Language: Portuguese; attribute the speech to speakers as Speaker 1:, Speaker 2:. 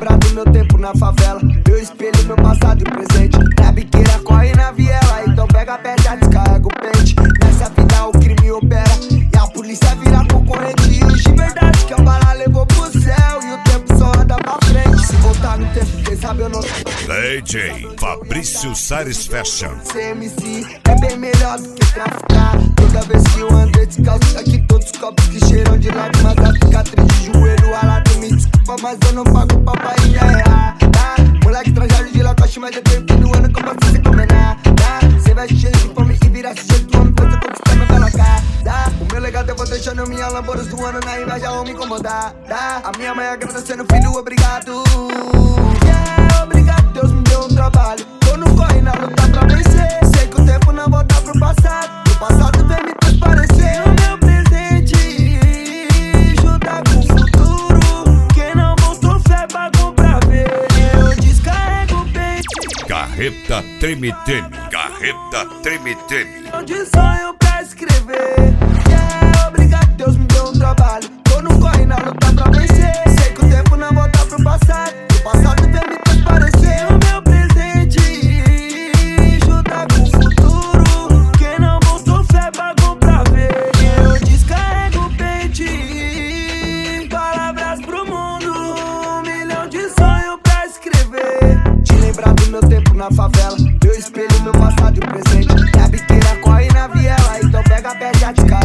Speaker 1: lembrar do meu tempo na favela, meu espelho, meu passado e presente. Na biqueira corre na viela, então pega a pedra, descarrega o pente. Nessa vida o crime opera e a polícia vira concorrente. E os de verdade que a bala levou pro céu e o tempo só anda pra frente. Se voltar no tempo, quem sabe eu não.
Speaker 2: DJ Fabrício Sares Fashion.
Speaker 1: CMC é bem melhor do que traficar. Toda vez que eu andei descalço, aqui todos os copos que cheiram de lágrimas, da cicatriz de joelho alado. Me desculpa, mas eu não pago pra painha errar, tá? Moleque trajado de lacoste, mas eu tenho que no ano que eu posso sem comer nada. Cê vai cheio de fome e vira sujeito do homem, você conquistar meu bela cara. O meu legado eu vou deixando minha Lamborghini zoando na inveja ou me incomodar. A minha mãe agradecendo, filho, obrigado. Obrigado, Deus me deu um trabalho. Tô no corre na luta pra vencer. Sei que o tempo não volta pro passado. O passado vem me transparecer. O meu presente junta com o futuro. Quem não botou fé pagou pra ver. Eu descarrego o peito.
Speaker 2: Carreta Treme-Treme. Carreta Treme-Treme.
Speaker 1: De sonho pra escrever. Obrigado, Deus me deu um trabalho. Tô no corre na luta pra vencer. Sei que o tempo não volta pro passado. O passado vem me transparecer. O meu presente junta com o futuro. Quem não botou fé pagou pra ver. Eu descarrego o pente. Palavras pro mundo. 1 milhão de sonhos pra escrever. Te lembrar do meu tempo na favela, meu espelho, meu passado e presente. E a biqueira corre na viela, então pega a pedra de cara.